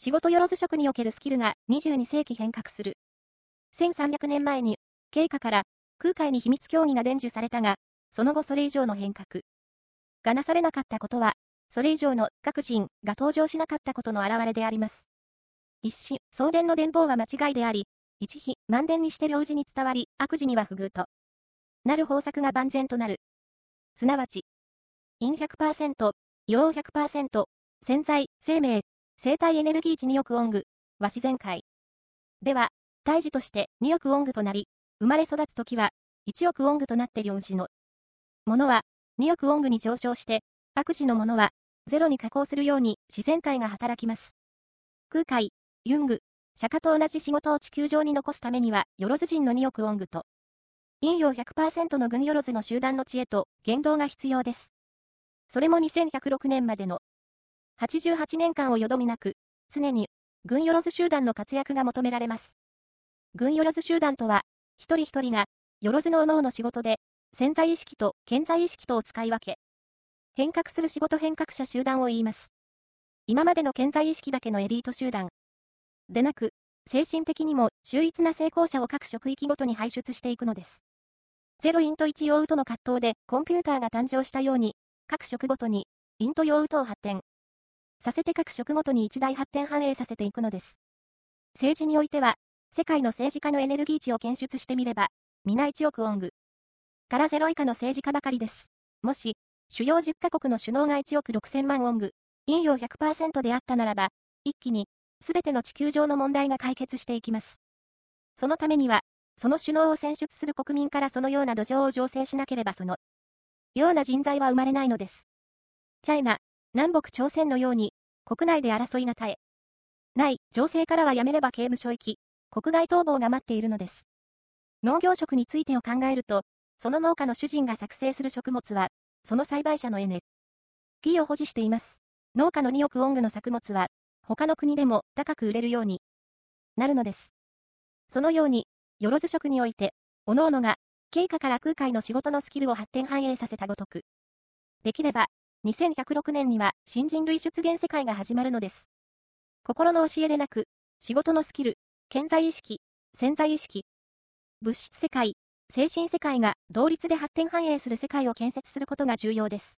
仕事よろず職におけるスキルが22世紀変革する。1300年前に、慶華から空海に秘密教義が伝授されたが、その後それ以上の変革がなされなかったことは、それ以上の各人が登場しなかったことの表れであります。一子、送電の伝法は間違いであり、一比、万伝にして領事に伝わり、悪事には不遇となる方策が万全となる。すなわち、陰100%、陽100%、潜在、生命、生体エネルギー値2億オングは自然界。では、胎児として2億オングとなり、生まれ育つときは1億オングとなって領事のものは2億オングに上昇して、悪事のものはゼロに下降するように自然界が働きます。空海、ユング、釈迦と同じ仕事を地球上に残すためには、よろず人の2億オングと、陰陽100% の軍よろずの集団の知恵と言動が必要です。それも2106年までの88年間をよどみなく、常に軍よろず集団の活躍が求められます。軍よろず集団とは、一人一人が、よろずのおのおの仕事で、潜在意識と顕在意識とを使い分け、変革する仕事変革者集団を言います。今までの顕在意識だけのエリート集団でなく、精神的にも秀逸な成功者を各職域ごとに輩出していくのです。0インと1陽ウとの葛藤でコンピューターが誕生したように、各職ごとに、インと陽ウとを発展させて各職ごとに一大発展反映させていくのです。政治においては、世界の政治家のエネルギー値を検出してみれば、皆1億オングから0以下の政治家ばかりです。もし、主要10カ国の首脳が1億6000万オング、陰陽100% であったならば、一気に、すべての地球上の問題が解決していきます。そのためには、その首脳を選出する国民からそのような土壌を醸成しなければそのような人材は生まれないのです。チャイナ、南北朝鮮のように、国内で争いが絶えない情勢からはやめれば刑務所行き、国外逃亡が待っているのです。農業食についてを考えると、その農家の主人が作成する食物は、その栽培者のエネルギーを保持しています。農家の2億オングの作物は、他の国でも高く売れるようになるのです。そのように、よろず職において、各々が、慶華から空海の仕事のスキルを発展反映させたごとく。できれば、2106年には新人類出現世界が始まるのです。心の教えでなく、仕事のスキル、顕在意識、潜在意識、物質世界、精神世界が同率で発展反映する世界を建設することが重要です。